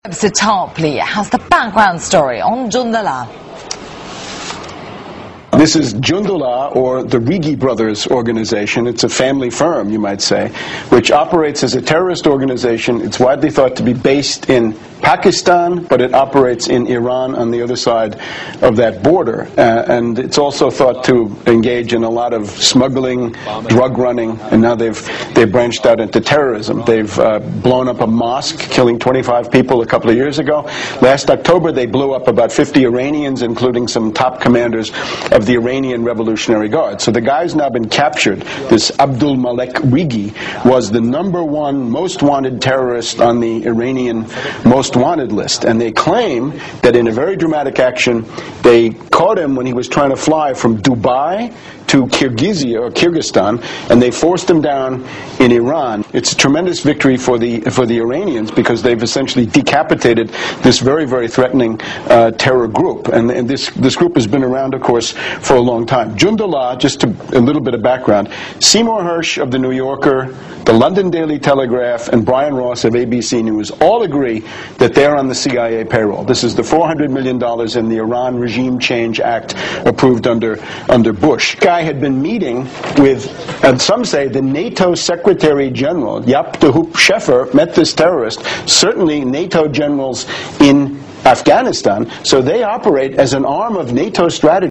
Sir Tarpley has the background story on Jundullah. This is Jundullah, or the Rigi Brothers organization. It's a family firm, you might say, which operates as a terrorist organization. It's widely thought to be based in Pakistan, but it operates in Iran on the other side of that border. And it's also thought to engage in a lot of smuggling, drug running, and now they've branched out into terrorism. They've blown up a mosque, killing 25 people a couple of years ago. Last October, they blew up about 50 Iranians, including some top commanders of the Iranian Revolutionary Guard. So the guy's now been captured. This Abdul Malek Rigi was the #1 most wanted terrorist on the Iranian most wanted list. And they claim that in a very dramatic action, they caught him when he was trying to fly from Dubai to Kyrgyzstan, and they forced him down in Iran. It's a tremendous victory for the Iranians, because they've essentially decapitated this very, very threatening terror group. And this group has been around, of course, for a long time. Jundullah, just a little bit of background, Seymour Hersh of The New Yorker, the London Daily Telegraph, and Brian Ross of ABC News all agree that they're on the CIA payroll. This is the $400 million in the Iran Regime Change Act approved under Bush. The guy had been meeting with, and some say, the NATO Secretary General, Jaap de Hoop Scheffer, met this terrorist. Certainly NATO generals in Afghanistan, so they operate as an arm of NATO strategy.